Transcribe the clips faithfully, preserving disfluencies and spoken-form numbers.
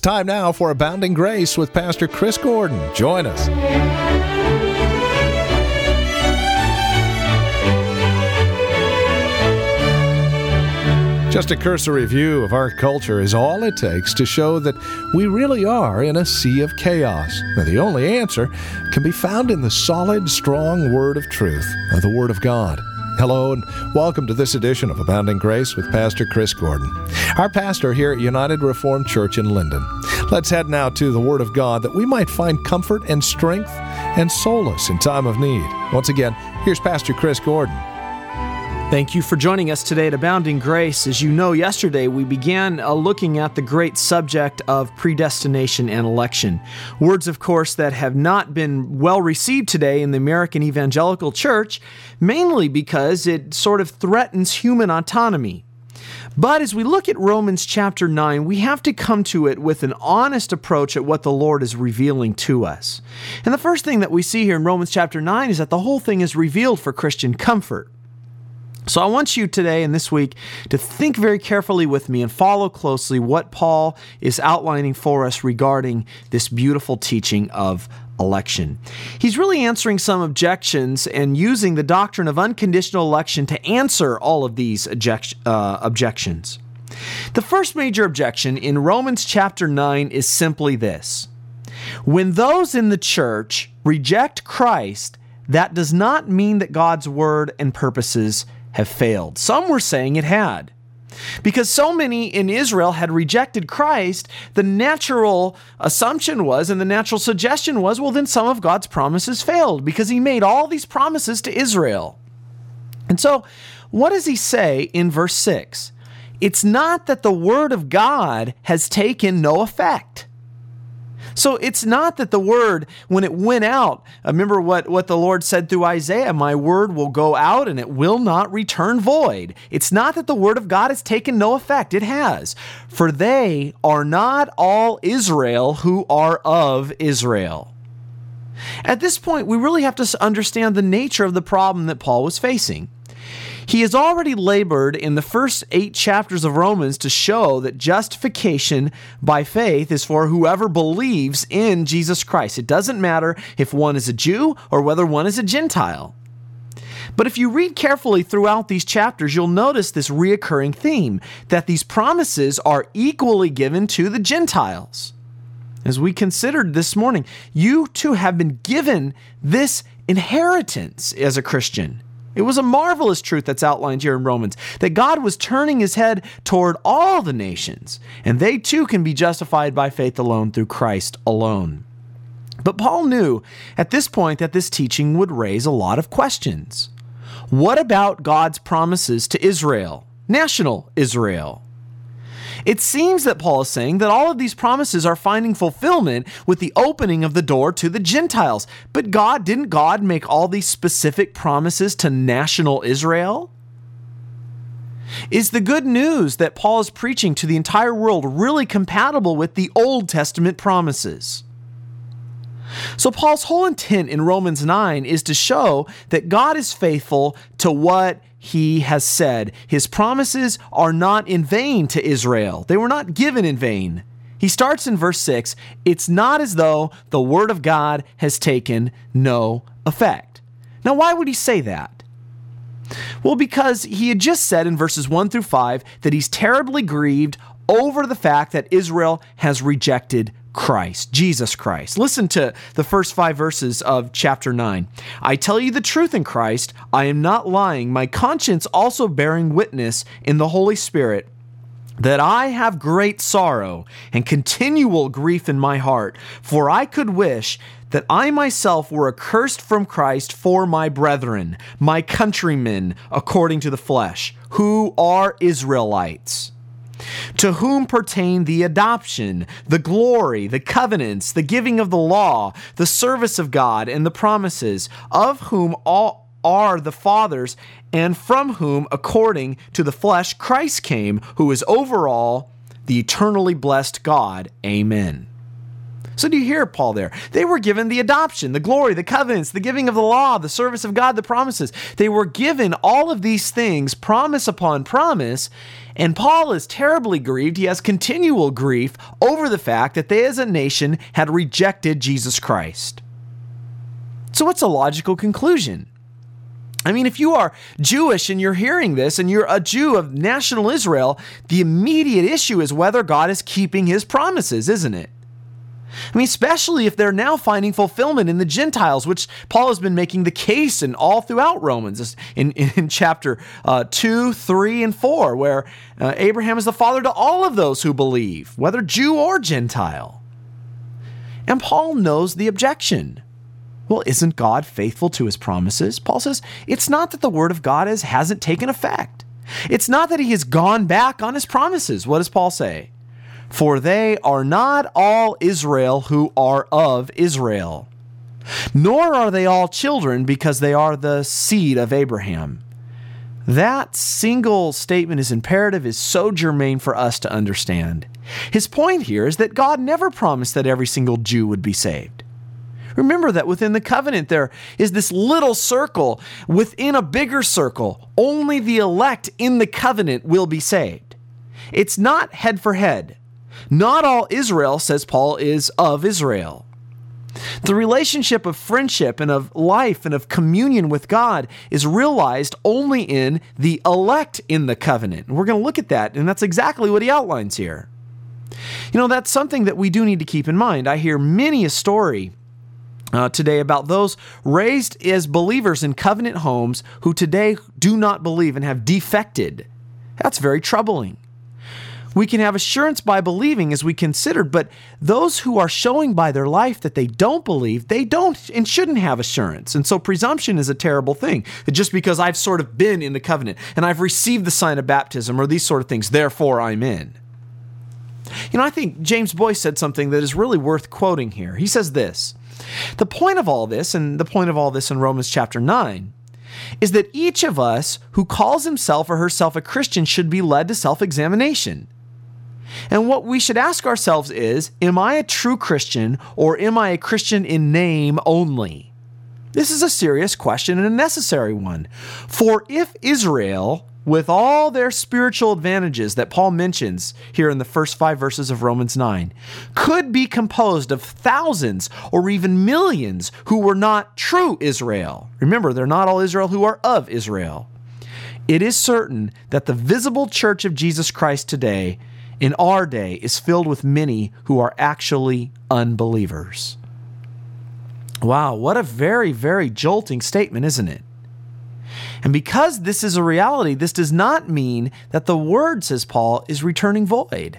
time now for Abounding Grace with Pastor Chris Gordon. Join us. Just a cursory view of our culture is all it takes to show that we really are in a sea of chaos. Now, the only answer can be found in the solid, strong word of truth, the Word of God. Hello and welcome to this edition of Abounding Grace with Pastor Chris Gordon, our pastor here at United Reformed Church in Linden. Let's head now to the Word of God that we might find comfort and strength and solace in time of need. Once again, here's Pastor Chris Gordon. Thank you for joining us today at Abounding Grace. As you know, yesterday we began uh, looking at the great subject of predestination and election. Words, of course, that have not been well received today in the American Evangelical Church, mainly because it sort of threatens human autonomy. But as we look at Romans chapter nine, we have to come to it with an honest approach at what the Lord is revealing to us. And the first thing that we see here in Romans chapter nine is that the whole thing is revealed for Christian comfort. So I want you today and this week to think very carefully with me and follow closely what Paul is outlining for us regarding this beautiful teaching of election. He's really answering some objections and using the doctrine of unconditional election to answer all of these object, uh, objections. The first major objection in Romans chapter nine is simply this. When those in the church reject Christ, that does not mean that God's word and purposes have failed. Some were saying it had. Because so many in Israel had rejected Christ, the natural assumption was, and the natural suggestion was, well, then some of God's promises failed because he made all these promises to Israel. And so, what does he say in verse six? It's not that the word of God has taken no effect. So it's not that the word, when it went out, remember what, what the Lord said through Isaiah, my word will go out and it will not return void. It's not that the word of God has taken no effect. It has. For they are not all Israel who are of Israel. At this point, we really have to understand the nature of the problem that Paul was facing. He has already labored in the first eight chapters of Romans to show that justification by faith is for whoever believes in Jesus Christ. It doesn't matter if one is a Jew or whether one is a Gentile. But if you read carefully throughout these chapters, you'll notice this reoccurring theme, that these promises are equally given to the Gentiles. As we considered this morning, you too have been given this inheritance as a Christian. It was a marvelous truth that's outlined here in Romans, that God was turning his head toward all the nations, and they too can be justified by faith alone through Christ alone. But Paul knew at this point that this teaching would raise a lot of questions. What about God's promises to Israel, national Israel? It seems that Paul is saying that all of these promises are finding fulfillment with the opening of the door to the Gentiles. But God, didn't God make all these specific promises to national Israel? Is the good news that Paul is preaching to the entire world really compatible with the Old Testament promises? So Paul's whole intent in Romans nine is to show that God is faithful to what he has said. His promises are not in vain to Israel. They were not given in vain. He starts in verse six, it's not as though the word of God has taken no effect. Now, why would he say that? Well, because he had just said in verses one through five that he's terribly grieved over the fact that Israel has rejected Christ, Jesus Christ. Listen to the first five verses of chapter nine. I tell you the truth in Christ, I am not lying, my conscience also bearing witness in the Holy Spirit, that I have great sorrow and continual grief in my heart, for I could wish that I myself were accursed from Christ for my brethren, my countrymen according to the flesh, who are Israelites, to whom pertain the adoption, the glory, the covenants, the giving of the law, the service of God, and the promises, of whom all are the fathers, and from whom, according to the flesh, Christ came, who is over all, the eternally blessed God. Amen. So do you hear Paul there? They were given the adoption, the glory, the covenants, the giving of the law, the service of God, the promises. They were given all of these things, promise upon promise, and Paul is terribly grieved. He has continual grief over the fact that they as a nation had rejected Jesus Christ. So what's a logical conclusion? I mean, if you are Jewish and you're hearing this and you're a Jew of national Israel, the immediate issue is whether God is keeping his promises, isn't it? I mean, especially if they're now finding fulfillment in the Gentiles, which Paul has been making the case in all throughout Romans, in, in chapter uh, two, three, and four, where uh, Abraham is the father to all of those who believe, whether Jew or Gentile. And Paul knows the objection. Well, isn't God faithful to his promises? Paul says, it's not that the word of God is, hasn't taken effect. It's not that he has gone back on his promises. What does Paul say? For they are not all Israel who are of Israel, nor are they all children because they are the seed of Abraham. That single statement is imperative, is so germane for us to understand. His point here is that God never promised that every single Jew would be saved. Remember that within the covenant there is this little circle within a bigger circle. Only the elect in the covenant will be saved. It's not head for head. Not all Israel, says Paul, is of Israel. The relationship of friendship and of life and of communion with God is realized only in the elect in the covenant. And we're going to look at that, and that's exactly what he outlines here. You know, that's something that we do need to keep in mind. I hear many a story uh, today about those raised as believers in covenant homes who today do not believe and have defected. That's very troubling. We can have assurance by believing as we considered, but those who are showing by their life that they don't believe, they don't and shouldn't have assurance. And so presumption is a terrible thing. That just because I've sort of been in the covenant and I've received the sign of baptism or these sort of things, therefore I'm in. You know, I think James Boyce said something that is really worth quoting here. He says this, the point of all this, and the point of all this in Romans chapter nine, is that each of us who calls himself or herself a Christian should be led to self-examination. And what we should ask ourselves is, am I a true Christian or am I a Christian in name only? This is a serious question and a necessary one. For if Israel, with all their spiritual advantages that Paul mentions here in the first five verses of Romans nine, could be composed of thousands or even millions who were not true Israel. Remember, they're not all Israel who are of Israel. It is certain that the visible church of Jesus Christ today in our day is filled with many who are actually unbelievers. Wow, what a very, very jolting statement, isn't it? And because this is a reality, this does not mean that the word, says Paul, is returning void.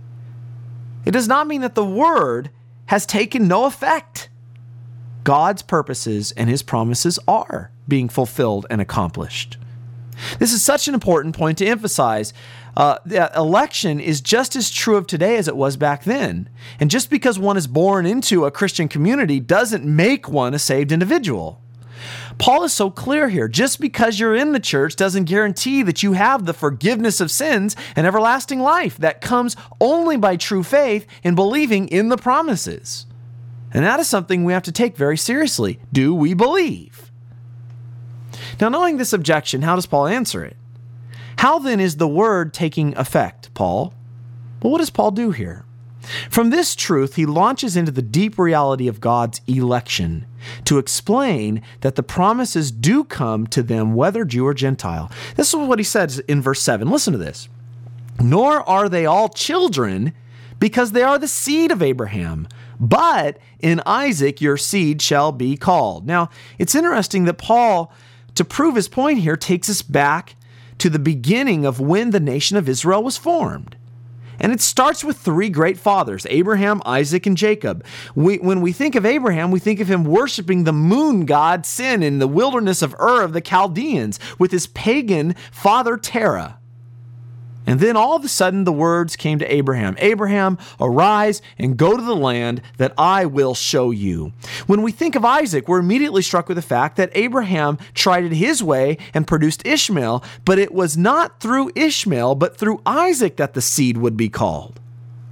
It does not mean that the word has taken no effect. God's purposes and his promises are being fulfilled and accomplished. This is such an important point to emphasize. Uh, the election is just as true of today as it was back then. And just because one is born into a Christian community doesn't make one a saved individual. Paul is so clear here. Just because you're in the church doesn't guarantee that you have the forgiveness of sins and everlasting life that comes only by true faith in believing in the promises. And that is something we have to take very seriously. Do we believe? Now, knowing this objection, how does Paul answer it? How then is the word taking effect, Paul? Well, what does Paul do here? From this truth, he launches into the deep reality of God's election to explain that the promises do come to them, whether Jew or Gentile. This is what he says in verse seven. Listen to this. Nor are they all children because they are the seed of Abraham, but in Isaac your seed shall be called. Now, it's interesting that Paul, to prove his point here, takes us back to the beginning of when the nation of Israel was formed. And it starts with three great fathers, Abraham, Isaac, and Jacob. We, when we think of Abraham, we think of him worshiping the moon god Sin in the wilderness of Ur of the Chaldeans with his pagan father Terah. And then all of a sudden the words came to Abraham, Abraham, arise and go to the land that I will show you. When we think of Isaac, we're immediately struck with the fact that Abraham tried it his way and produced Ishmael, but it was not through Ishmael, but through Isaac that the seed would be called.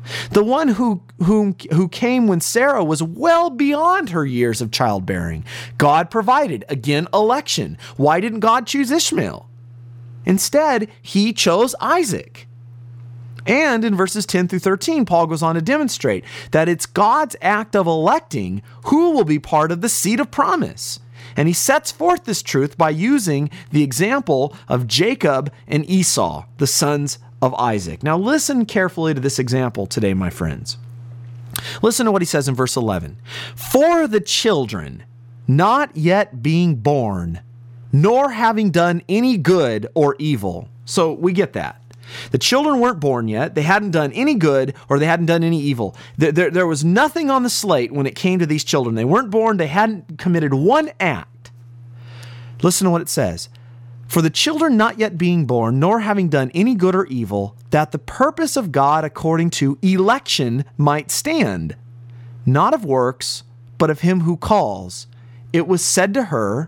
The one who, who, who came when Sarah was well beyond her years of childbearing. God provided. Again, election. Why didn't God choose Ishmael? Instead, he chose Isaac. And in verses ten through thirteen, Paul goes on to demonstrate that it's God's act of electing who will be part of the seed of promise. And he sets forth this truth by using the example of Jacob and Esau, the sons of Isaac. Now listen carefully to this example today, my friends. Listen to what he says in verse eleven. For the children not yet being born, nor having done any good or evil. So we get that. The children weren't born yet. They hadn't done any good or they hadn't done any evil. There, there, there was nothing on the slate when it came to these children. They weren't born. They hadn't committed one act. Listen to what it says. For the children not yet being born, nor having done any good or evil, that the purpose of God according to election might stand, not of works, but of him who calls. It was said to her,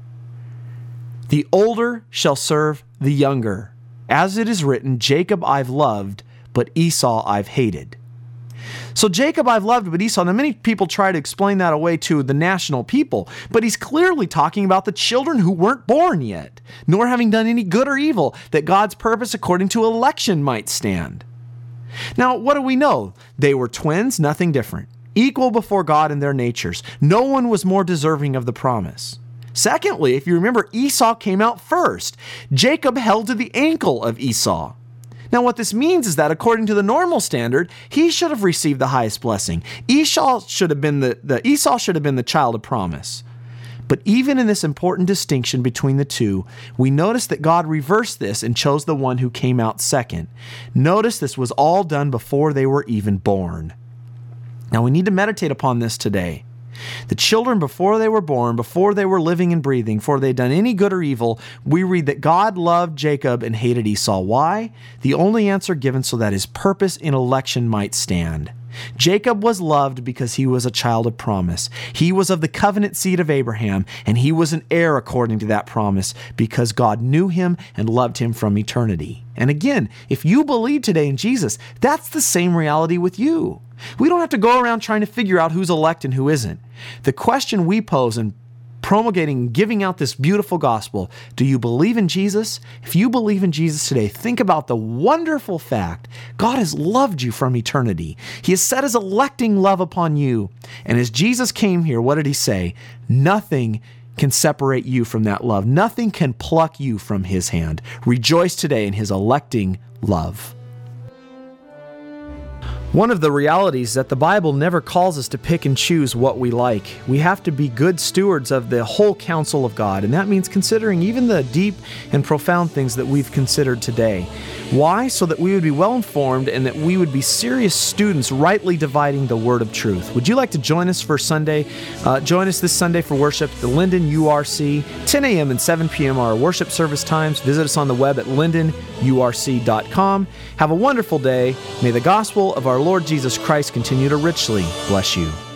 the older shall serve the younger. As it is written, Jacob I've loved, but Esau I've hated. So Jacob I've loved, but Esau. Now many people try to explain that away to the national people, but he's clearly talking about the children who weren't born yet, nor having done any good or evil, that God's purpose according to election might stand. Now, what do we know? They were twins, nothing different, equal before God in their natures. No one was more deserving of the promise. Secondly, if you remember, Esau came out first. Jacob held to the ankle of Esau. Now, what this means is that according to the normal standard, he should have received the highest blessing. Esau should have been the, the Esau should have been the child of promise. But even in this important distinction between the two, we notice that God reversed this and chose the one who came out second. Notice this was all done before they were even born. Now, we need to meditate upon this today. The children, before they were born, before they were living and breathing, before they'd done any good or evil, we read that God loved Jacob and hated Esau. Why? The only answer given so that his purpose in election might stand. Jacob was loved because he was a child of promise. He was of the covenant seed of Abraham, and he was an heir according to that promise because God knew him and loved him from eternity. And again, if you believe today in Jesus, that's the same reality with you. We don't have to go around trying to figure out who's elect and who isn't. The question we pose in promulgating, giving out this beautiful gospel, do you believe in Jesus? If you believe in Jesus today, think about the wonderful fact God has loved you from eternity. He has set his electing love upon you. And as Jesus came here, what did he say? Nothing can separate you from that love. Nothing can pluck you from his hand. Rejoice today in his electing love. One of the realities is that the Bible never calls us to pick and choose what we like. We have to be good stewards of the whole counsel of God, and that means considering even the deep and profound things that we've considered today. Why? So that we would be well informed and that we would be serious students rightly dividing the word of truth. Would you like to join us for Sunday? Uh, join us this Sunday for worship at the Linden U R C. ten a.m. and seven p.m. are our worship service times. Visit us on the web at linden u r c dot com. Have a wonderful day. May the gospel of our Lord Jesus Christ continue to richly bless you.